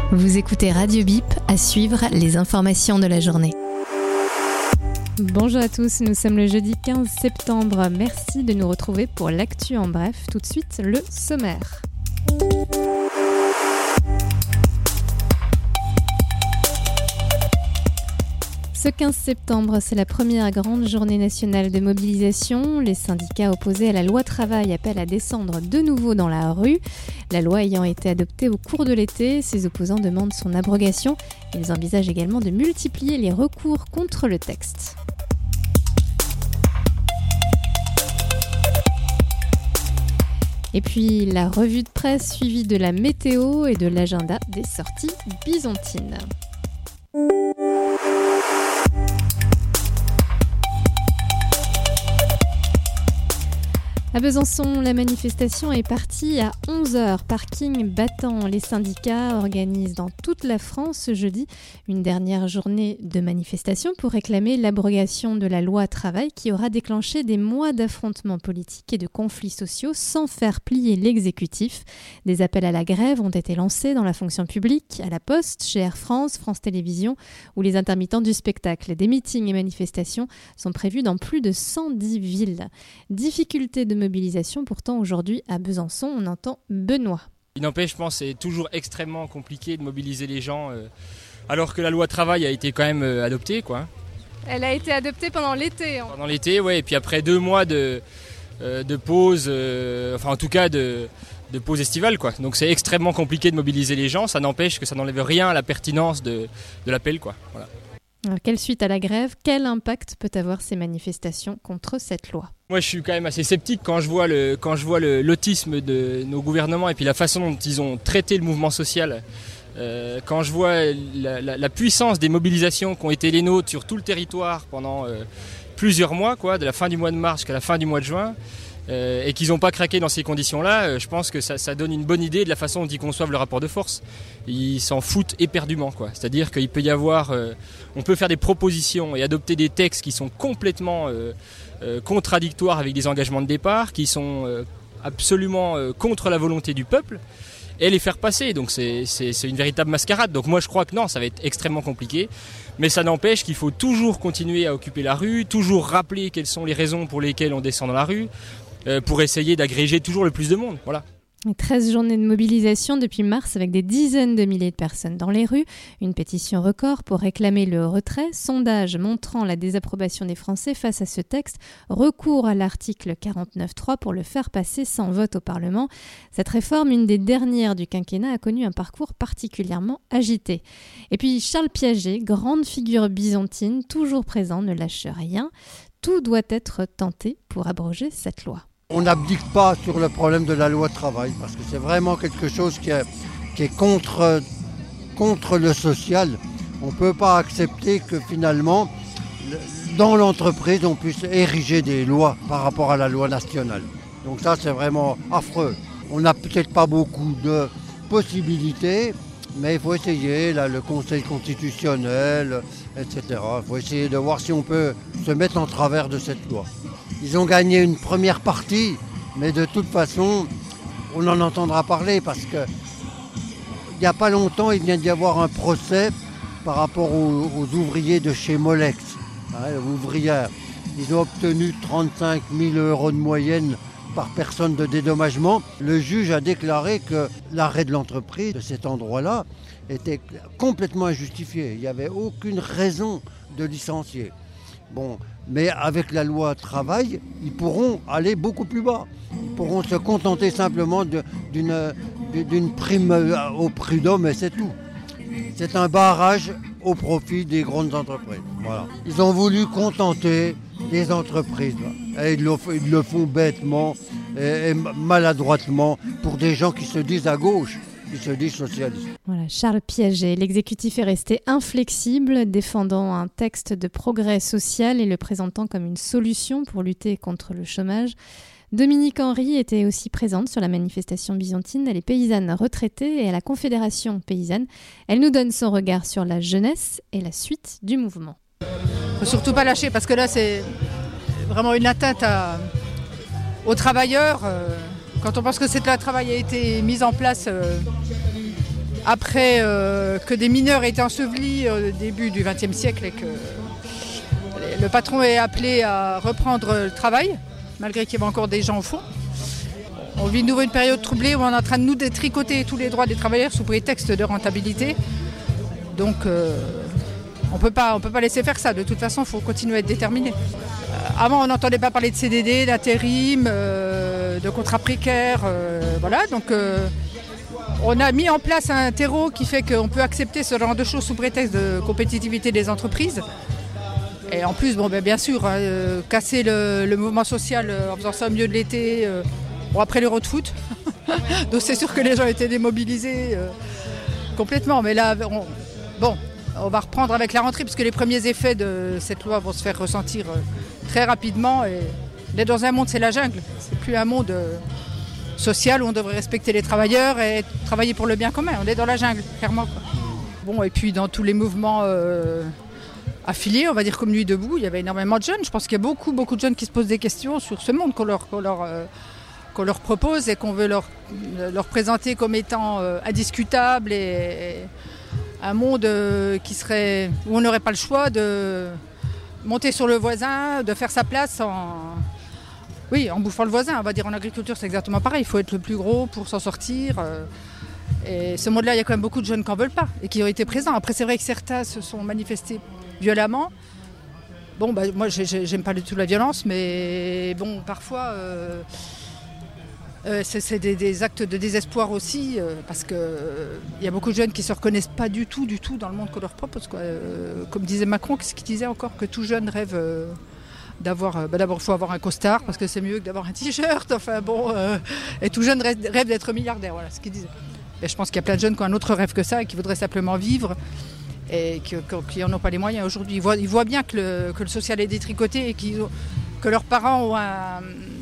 Vous écoutez Radio Bip, à suivre les informations de la journée. Bonjour à tous, nous sommes le jeudi 15 septembre. Merci de nous retrouver pour l'actu en bref. Tout de suite, le sommaire. Ce 15 septembre, c'est la première grande journée nationale de mobilisation. Les syndicats opposés à la loi travail appellent à descendre de nouveau dans la rue. La loi ayant été adoptée au cours de l'été, ses opposants demandent son abrogation. Ils envisagent également de multiplier les recours contre le texte. Et puis la revue de presse suivie de la météo et de l'agenda des sorties byzantines. À Besançon, la manifestation est partie à 11h. Parking battant, les syndicats organisent dans toute la France ce jeudi une dernière journée de manifestation pour réclamer l'abrogation de la loi travail qui aura déclenché des mois d'affrontements politiques et de conflits sociaux sans faire plier l'exécutif. Des appels à la grève ont été lancés dans la fonction publique, à la Poste, chez Air France, France Télévisions ou les intermittents du spectacle. Des meetings et manifestations sont prévus dans plus de 110 villes. Difficulté de mobilisation pourtant aujourd'hui à Besançon, on entend Benoît. Il n'empêche, je pense que c'est toujours extrêmement compliqué de mobiliser les gens alors que la loi travail a été quand même adoptée, quoi. Elle a été adoptée pendant l'été. Pendant l'été, ouais, et puis après 2 mois de pause, enfin en tout cas de pause estivale, quoi. Donc c'est extrêmement compliqué de mobiliser les gens, ça n'empêche que ça n'enlève rien à la pertinence de l'appel, quoi. Voilà. Alors, quelle suite à la grève, quel impact peut avoir ces manifestations contre cette loi ? Moi je suis quand même assez sceptique quand je vois l'autisme de nos gouvernements et puis la façon dont ils ont traité le mouvement social. Quand je vois la puissance des mobilisations qui ont été les nôtres sur tout le territoire pendant plusieurs mois, quoi, de la fin du mois de mars jusqu'à la fin du mois de juin, et qu'ils n'ont pas craqué dans ces conditions-là, je pense que ça donne une bonne idée de la façon dont ils conçoivent le rapport de force. Ils s'en foutent éperdument, quoi. C'est-à-dire qu'il peut y avoir, on peut faire des propositions et adopter des textes qui sont complètement contradictoires avec des engagements de départ, qui sont absolument contre la volonté du peuple, et les faire passer. Donc c'est une véritable mascarade. Donc moi je crois que non, ça va être extrêmement compliqué. Mais ça n'empêche qu'il faut toujours continuer à occuper la rue, toujours rappeler quelles sont les raisons pour lesquelles on descend dans la rue, pour essayer d'agréger toujours le plus de monde. Voilà. 13 journées de mobilisation depuis mars avec des dizaines de milliers de personnes dans les rues. Une pétition record pour réclamer le retrait. Sondage montrant la désapprobation des Français face à ce texte. Recours à l'article 49.3 pour le faire passer sans vote au Parlement. Cette réforme, une des dernières du quinquennat, a connu un parcours particulièrement agité. Et puis Charles Piaget, grande figure byzantine, toujours présent, ne lâche rien. Tout doit être tenté pour abroger cette loi. On n'abdique pas sur le problème de la loi travail parce que c'est vraiment quelque chose qui est contre le social. On ne peut pas accepter que finalement, dans l'entreprise, on puisse ériger des lois par rapport à la loi nationale. Donc ça, c'est vraiment affreux. On n'a peut-être pas beaucoup de possibilités, mais il faut essayer, là, le Conseil constitutionnel, etc. Il faut essayer de voir si on peut se mettre en travers de cette loi. Ils ont gagné une première partie, mais de toute façon, on en entendra parler parce que il n'y a pas longtemps, il vient d'y avoir un procès par rapport aux ouvriers de chez Molex, ouvrières. Ils ont obtenu 35 000 € de moyenne par personne de dédommagement. Le juge a déclaré que l'arrêt de l'entreprise de cet endroit-là était complètement injustifié. Il n'y avait aucune raison de licencier. Bon, mais avec la loi travail, ils pourront aller beaucoup plus bas. Ils pourront se contenter simplement d'une prime au prud'homme et c'est tout. C'est un barrage au profit des grandes entreprises. Voilà. Ils ont voulu contenter les entreprises. Et ils le font bêtement et maladroitement pour des gens qui se disent à gauche. Qui se disent socialistes. Voilà, Charles Piaget. L'exécutif est resté inflexible, défendant un texte de progrès social et le présentant comme une solution pour lutter contre le chômage. Dominique Henry était aussi présente sur la manifestation byzantine. Elle est paysanne retraitée et à la Confédération paysanne. Elle nous donne son regard sur la jeunesse et la suite du mouvement. Il ne faut surtout pas lâcher parce que là c'est vraiment une atteinte aux travailleurs. Quand on pense que cette loi travail a été mise en place après que des mineurs aient été ensevelis au début du XXe siècle et que le patron est appelé à reprendre le travail, malgré qu'il y avait encore des gens au fond. On vit de nouveau une période troublée où on est en train de nous détricoter tous les droits des travailleurs sous prétexte de rentabilité. Donc on peut pas laisser faire ça. De toute façon, il faut continuer à être déterminé. Avant, on n'entendait pas parler de CDD, d'intérim, de contrats précaires. Voilà. Donc on a mis en place un terreau qui fait qu'on peut accepter ce genre de choses sous prétexte de compétitivité des entreprises. Et en plus, bien sûr, casser le mouvement social en faisant ça au milieu de l'été, après l'Euro de foot. Donc c'est sûr que les gens étaient démobilisés complètement. Mais là, on va reprendre avec la rentrée, puisque les premiers effets de cette loi vont se faire ressentir très rapidement. Et on est dans un monde, c'est la jungle. C'est plus un monde social où on devrait respecter les travailleurs et travailler pour le bien commun. On est dans la jungle, clairement, quoi. Bon, et puis dans tous les mouvements affiliés, on va dire comme Nuit debout, il y avait énormément de jeunes. Je pense qu'il y a beaucoup de jeunes qui se posent des questions sur ce monde qu'on leur propose et qu'on veut leur présenter comme étant indiscutable et un monde où on n'aurait pas le choix de monter sur le voisin, de faire sa place en bouffant le voisin. On va dire en agriculture, c'est exactement pareil. Il faut être le plus gros pour s'en sortir. Et ce monde-là, il y a quand même beaucoup de jeunes qui n'en veulent pas et qui ont été présents. Après, c'est vrai que certains se sont manifestés violemment. Moi, j'aime pas du tout la violence, mais parfois, c'est des actes de désespoir aussi, parce qu'il y a beaucoup de jeunes qui ne se reconnaissent pas du tout dans le monde qu'on leur propose, quoi. Comme disait Macron, ce qu'il disait encore, que tout jeune rêve d'abord, il faut avoir un costard, parce que c'est mieux que d'avoir un t-shirt. Et tout jeune rêve d'être milliardaire, voilà ce qu'il disait. Et je pense qu'il y a plein de jeunes qui ont un autre rêve que ça et qui voudraient simplement vivre et qui n'en ont pas les moyens aujourd'hui. Ils voient bien que le social est détricoté et que leurs parents ont un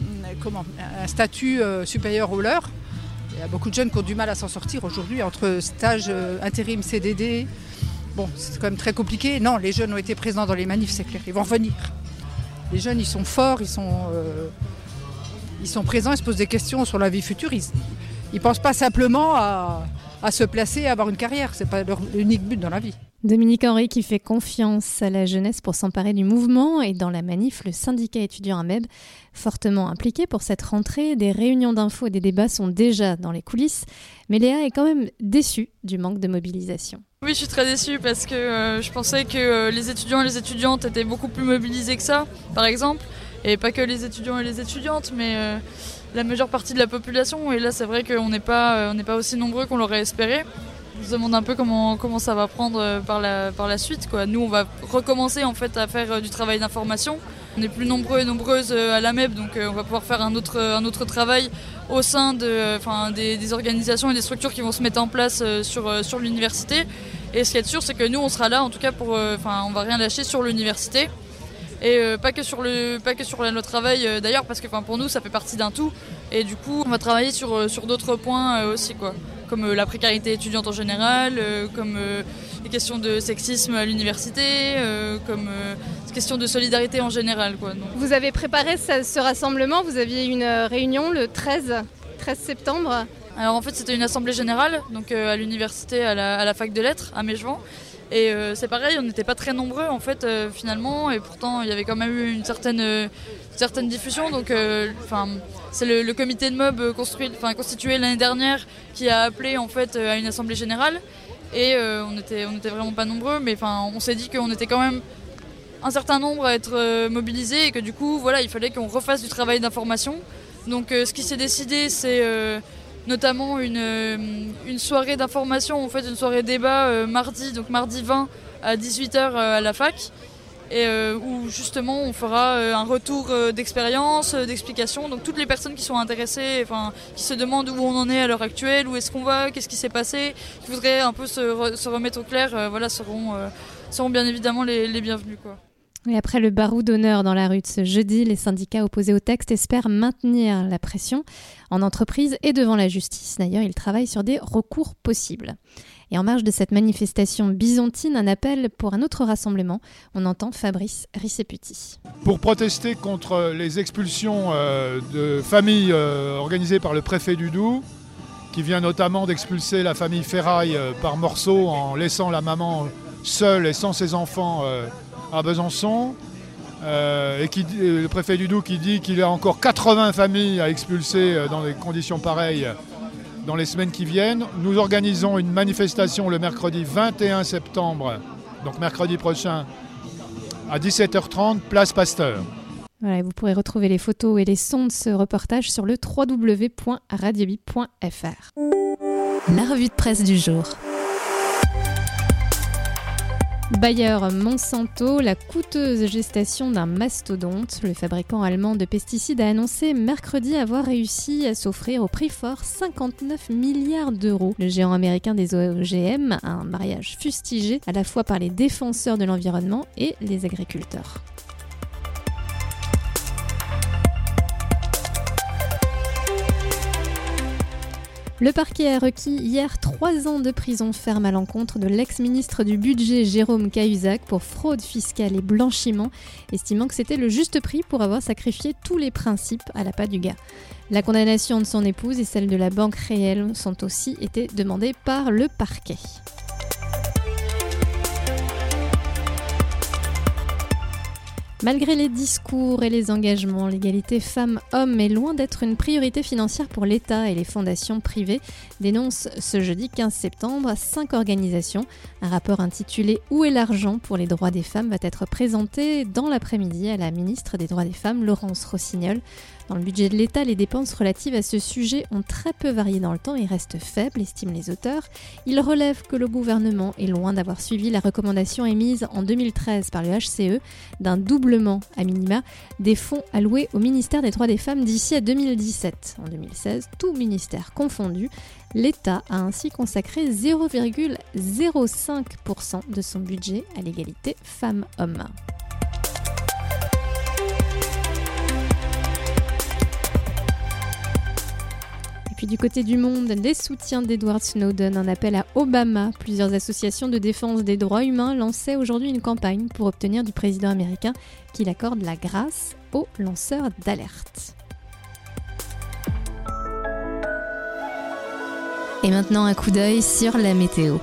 statut supérieur au leur. Il y a beaucoup de jeunes qui ont du mal à s'en sortir aujourd'hui entre stage, intérim, CDD. C'est quand même très compliqué. Non, les jeunes ont été présents dans les manifs, c'est clair. Ils vont revenir. Les jeunes, ils sont forts, ils sont présents, ils se posent des questions sur la vie future. Ils ne pensent pas simplement à se placer, à avoir une carrière. Ce n'est pas leur unique but dans la vie. Dominique Henry qui fait confiance à la jeunesse pour s'emparer du mouvement, et dans la manif, le syndicat étudiant AMEB, fortement impliqué pour cette rentrée. Des réunions d'infos et des débats sont déjà dans les coulisses, mais Léa est quand même déçue du manque de mobilisation. Oui, je suis très déçue parce que je pensais que les étudiants et les étudiantes étaient beaucoup plus mobilisés que ça, par exemple, et pas que les étudiants et les étudiantes, mais la majeure partie de la population. Et là, c'est vrai qu'on n'est pas aussi nombreux qu'on l'aurait espéré. On se demande un peu comment ça va prendre par la suite, quoi. Nous, on va recommencer en fait à faire du travail d'information. On est plus nombreux et nombreuses à l'AMEB, donc on va pouvoir faire un autre travail au sein des organisations et des structures qui vont se mettre en place sur l'université. Et ce qui est sûr, c'est que nous, on sera là, en tout cas, on va rien lâcher sur l'université. Et pas que sur notre travail d'ailleurs, parce que pour nous, ça fait partie d'un tout. Et du coup, on va travailler sur d'autres points aussi, quoi. Comme la précarité étudiante en général, comme les questions de sexisme à l'université, comme les questions de solidarité en général, quoi. Donc. Vous avez préparé ce rassemblement, vous aviez une réunion le 13 septembre. Alors en fait, c'était une assemblée générale, donc à l'université, à la fac de lettres, à Mégevant. Et c'est pareil, on n'était pas très nombreux en fait finalement, et pourtant il y avait quand même eu une certaine diffusion. Donc c'est le comité de MOB constitué l'année dernière qui a appelé en fait à une assemblée générale, et on était vraiment pas nombreux, mais on s'est dit qu'on était quand même un certain nombre à être mobilisés, et que du coup voilà, il fallait qu'on refasse du travail d'information. Donc ce qui s'est décidé, c'est notamment une soirée d'information, en fait une soirée débat mardi 20 à 18h à la fac, et où justement on fera un retour d'expérience, d'explication. Donc toutes les personnes qui sont intéressées, qui se demandent où on en est à l'heure actuelle, où est-ce qu'on va, qu'est-ce qui s'est passé, qui voudraient un peu se remettre au clair, seront bien évidemment les bienvenus, quoi. Et après le barreau d'honneur dans la rue de ce jeudi, les syndicats opposés au texte espèrent maintenir la pression en entreprise et devant la justice. D'ailleurs, ils travaillent sur des recours possibles. Et en marge de cette manifestation byzantine, un appel pour un autre rassemblement. On entend Fabrice Risseputi. Pour protester contre les expulsions de familles organisées par le préfet du Doubs qui vient notamment d'expulser la famille Ferraille par morceaux en laissant la maman seule et sans ses enfants à Besançon. Et le préfet du Doubs qui dit qu'il y a encore 80 familles à expulser dans des conditions pareilles dans les semaines qui viennent. Nous organisons une manifestation le mercredi 21 septembre, donc mercredi prochain, à 17h30, place Pasteur. Voilà, vous pourrez retrouver les photos et les sons de ce reportage sur le www.radiobi.fr. La revue de presse du jour. Bayer Monsanto, la coûteuse gestation d'un mastodonte. Le fabricant allemand de pesticides a annoncé mercredi avoir réussi à s'offrir au prix fort 59 milliards d'euros. Le géant américain des OGM, un mariage fustigé à la fois par les défenseurs de l'environnement et les agriculteurs. Le parquet a requis hier 3 ans de prison ferme à l'encontre de l'ex-ministre du Budget Jérôme Cahuzac pour fraude fiscale et blanchiment, estimant que c'était le juste prix pour avoir sacrifié tous les principes à l'appât du gain. La condamnation de son épouse et celle de la banque réelle sont aussi été demandées par le parquet. Malgré les discours et les engagements, l'égalité femmes-hommes est loin d'être une priorité financière pour l'État et les fondations privées, dénoncent ce jeudi 15 septembre 5 organisations. Un rapport intitulé « Où est l'argent pour les droits des femmes ?» va être présenté dans l'après-midi à la ministre des Droits des Femmes, Laurence Rossignol. Dans le budget de l'État, les dépenses relatives à ce sujet ont très peu varié dans le temps et restent faibles, estiment les auteurs. Ils relèvent que le gouvernement est loin d'avoir suivi la recommandation émise en 2013 par le HCE d'un doublement à minima des fonds alloués au ministère des Droits des Femmes d'ici à 2017. En 2016, tout ministère confondu, l'État a ainsi consacré 0,05% de son budget à l'égalité femmes-hommes. Puis du côté du monde, les soutiens d'Edward Snowden, un appel à Obama. Plusieurs associations de défense des droits humains lançaient aujourd'hui une campagne pour obtenir du président américain qu'il accorde la grâce aux lanceurs d'alerte. Et maintenant un coup d'œil sur la météo.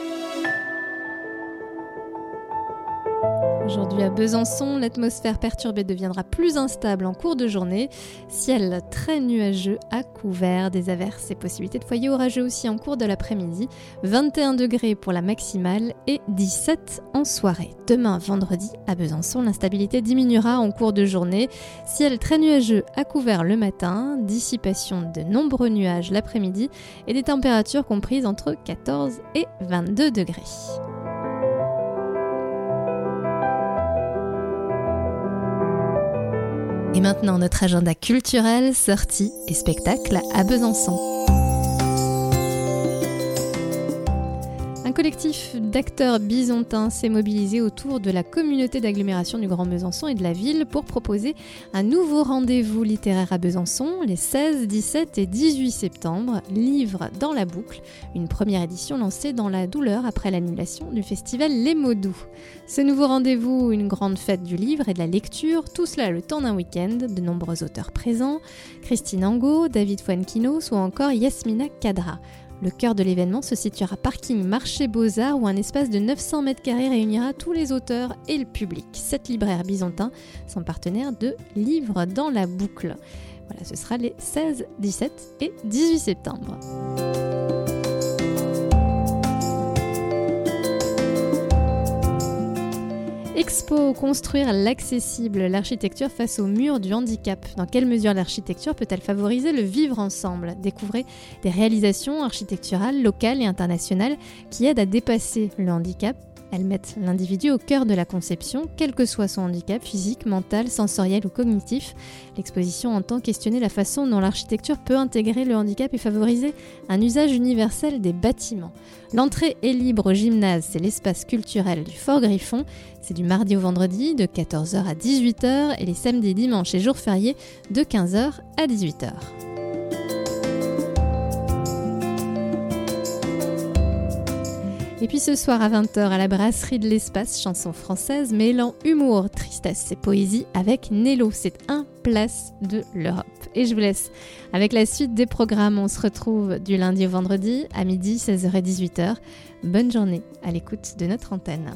Aujourd'hui à Besançon, l'atmosphère perturbée deviendra plus instable en cours de journée. Ciel très nuageux à couvert, des averses et possibilités de foyers orageux aussi en cours de l'après-midi. 21 degrés pour la maximale et 17 en soirée. Demain, vendredi, à Besançon, l'instabilité diminuera en cours de journée. Ciel très nuageux à couvert le matin, dissipation de nombreux nuages l'après-midi et des températures comprises entre 14 et 22 degrés. Et maintenant, notre agenda culturel, sorties et spectacles à Besançon. Un collectif d'acteurs bisontins s'est mobilisé autour de la communauté d'agglomération du Grand Besançon et de la ville pour proposer un nouveau rendez-vous littéraire à Besançon les 16, 17 et 18 septembre, Livres dans la boucle, une première édition lancée dans la douleur après l'annulation du festival Les Mots Doux. Ce nouveau rendez-vous, une grande fête du livre et de la lecture, tout cela le temps d'un week-end, de nombreux auteurs présents, Christine Angot, David Fuenquinos ou encore Yasmina Kadra. Le cœur de l'événement se situera parking Marché Beaux-Arts où un espace de 900 m² réunira tous les auteurs et le public. 7 libraires bisontins sont partenaires de Livres dans la boucle. Voilà, ce sera les 16, 17 et 18 septembre. Expo, construire l'accessible, l'architecture face au mur du handicap. Dans quelle mesure l'architecture peut-elle favoriser le vivre ensemble ? Découvrez des réalisations architecturales locales et internationales qui aident à dépasser le handicap. Elles mettent l'individu au cœur de la conception, quel que soit son handicap physique, mental, sensoriel ou cognitif. L'exposition entend questionner la façon dont l'architecture peut intégrer le handicap et favoriser un usage universel des bâtiments. L'entrée est libre au gymnase, c'est l'espace culturel du Fort Griffon. C'est du mardi au vendredi de 14h à 18h et les samedis, dimanches et jours fériés de 15h à 18h. Et puis ce soir à 20h à la brasserie de l'Espace, chanson française mêlant humour, tristesse et poésie avec Nello. C'est un place de l'Europe. et je vous laisse avec la suite des programmes. On se retrouve du lundi au vendredi à midi, 16h et 18h. Bonne journée à l'écoute de notre antenne.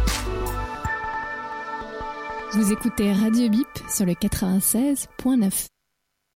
Vous écoutez Radio Bip sur le 96.9.